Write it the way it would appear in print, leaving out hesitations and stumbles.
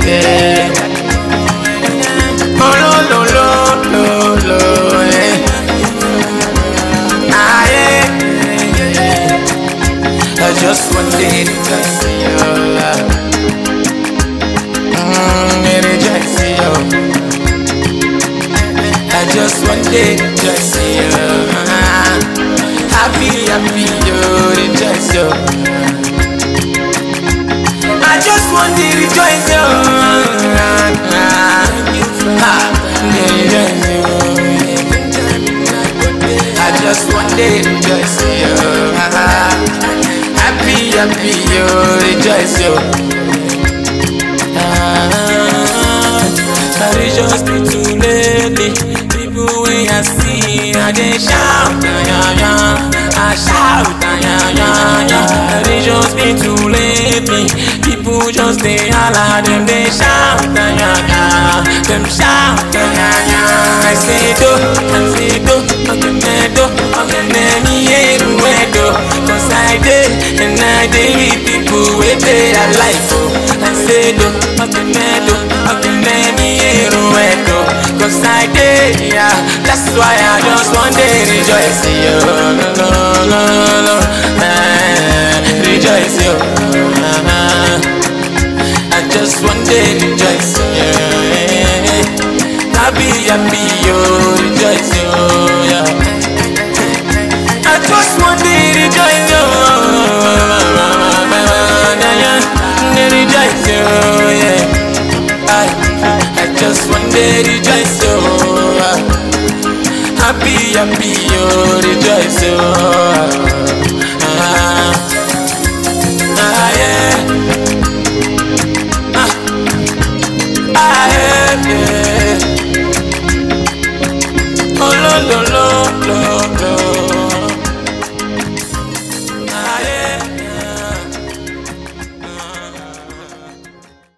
yeah. Oh, lo, lo, lo, lo, lo, yeah. Ah, yeah. I just wanted to see you. I just wanted to see you. Happy, happy, you rejoice you. I just wanted to rejoice you. I just wanted to rejoice you. Happy, happy, you rejoice you. I rejoice me too lately. People when I see, I they shout, I shout, I rejoice me too lately. People just they holler, them they shout, them shout, I say do, I'm do, cause I did, and I did with people with their life. I say do, cause I did, yeah. That's why I just want to rejoice you. Rejoice you. I just want to rejoice you. Happy, happy you, rejoice you. Yeah. I just want to rejoice you. Rejoice you, yeah. I just want to rejoice you. Happy, happy you, rejoice you. Yeah. Yeah. Oh, lo, lo, lo, lo.